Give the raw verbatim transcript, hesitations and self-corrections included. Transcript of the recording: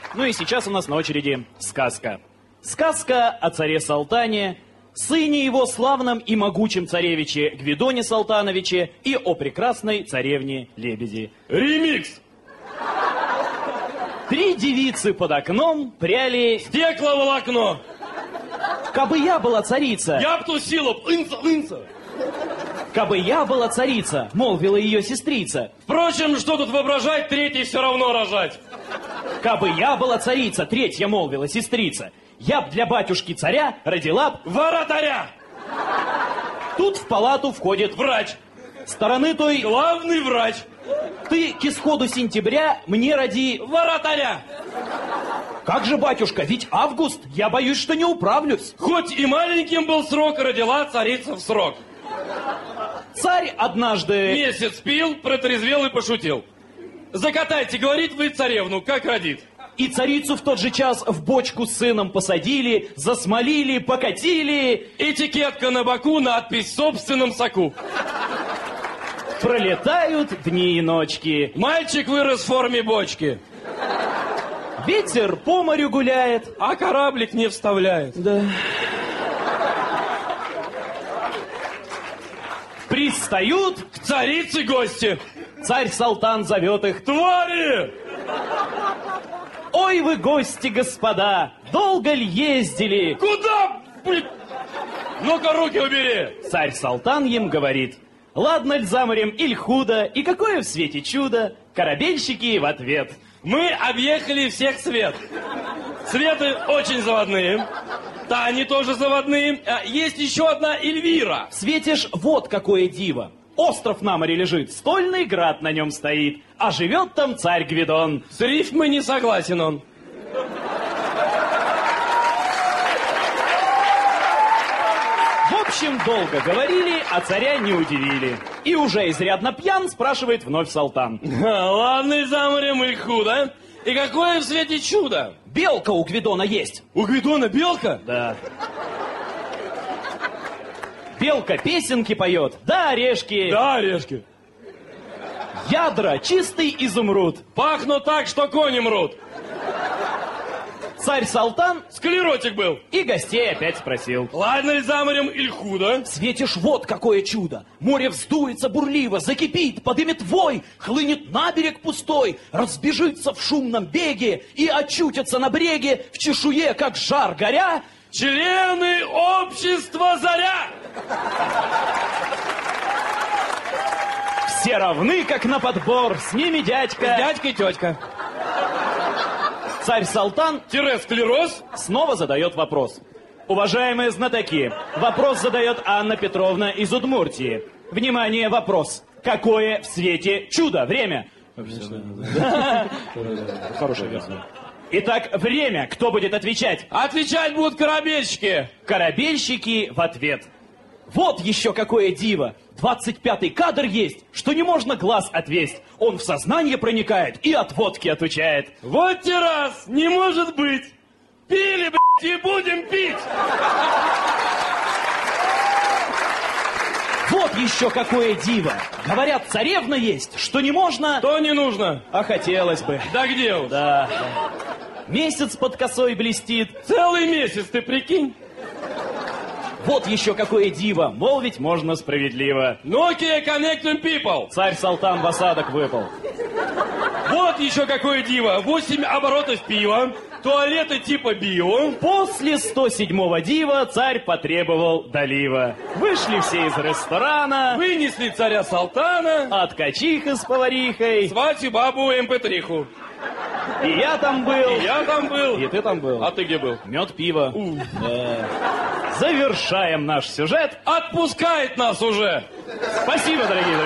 Ну и сейчас у нас на очереди сказка. Сказка о царе Салтане, сыне его славном и могучем царевиче Гвидоне Салтановиче и о прекрасной царевне Лебеди. Ремикс! Три девицы под окном пряли... Стекловолокно! Кабы я была царица... Я б тусила, инца, инца! Кабы я была царица, молвила ее сестрица. Впрочем, что тут воображать, третий все равно рожать. Кабы я была царица, третья молвила сестрица. Я б для батюшки царя родила б... Воротаря! Тут в палату входит Врач! стороны той... Главный врач! Ты к исходу сентября мне роди... Воротаря! Как же, батюшка, ведь август, я боюсь, что не управлюсь. Хоть и маленьким был срок, родила царица в срок. Царь однажды... Месяц пил, протрезвел и пошутил. Закатайте, говорит, вы царевну, как родит. И царицу в тот же час в бочку с сыном посадили, засмолили, покатили. Этикетка на боку, надпись в собственном соку. Пролетают дни и ночки. Мальчик вырос в форме бочки. Ветер по морю гуляет. А кораблик не вставляет. Да. Пристают К царице гости. Царь Салтан зовет их. Твари! Ой вы, гости, господа, долго ли ездили? Куда? Блин? Ну-ка, руки убери. Царь Салтан им говорит. Ладно ль за морем, иль худо, и какое в свете чудо? Корабельщики в ответ. Мы объехали всех свет. Светы очень заводные. Тани тоже заводные. А есть еще одна Эльвира. Светишь, вот какое диво. Остров на море лежит, стольный град на нем стоит, а живет там царь Гвидон. С рифмой не согласен он. В общем, долго говорили, а царя не удивили. И уже изрядно пьян, спрашивает вновь Салтан. Ладно, за морем и худо. И какое в свете чудо? Белка у Гвидона есть. У Гвидона белка? Да. Белка песенки поет, да орешки. Да, орешки. Ядра чистый изумруд. Пахнут так, что кони мрут. Царь Салтан Склеротик был. и гостей опять спросил. Ладно ли за морем или худо? Светишь, вот какое чудо. Море вздуется бурливо, закипит, подымет вой, хлынет на берег пустой, разбежится в шумном беге и очутится на бреге в чешуе, как жар горя. Члены общества «Заря». Все равны, как на подбор, с ними дядька. Дядька и тетка. Царь Салтан Тире склероз. снова задает вопрос. Уважаемые знатоки, вопрос задает Анна Петровна из Удмуртии. Внимание, вопрос. Какое в свете чудо? Время. Хорошая версия. Итак, время. Кто будет отвечать? Отвечать будут корабельщики. Корабельщики в ответ. Вот еще какое диво. двадцать пятый кадр есть, что не можно глаз отвесть. Он в сознание проникает и от водки отучает. Вот те раз, не может быть. Пили, блядь, и будем пить. Вот еще какое диво. Говорят, царевна есть, что не можно... То не нужно. А хотелось бы. Да где уж? Да. Месяц под косой блестит. Целый месяц, ты прикинь. Вот еще какое диво. Молвить можно справедливо. Nokia Connecting People. Царь Салтан в осадок выпал. Вот еще какое диво. Восемь оборотов пива. Туалеты типа био. После сто седьмого дива царь потребовал долива. Вышли все из ресторана. Вынесли царя Салтана. От качиха с поварихой. Сватью бабу эм пэ три-ху. И я там был. И я там был. И ты там был. А ты где был? Мед, пиво. У. Да. Завершаем наш сюжет. Отпускает нас уже. Спасибо, дорогие друзья.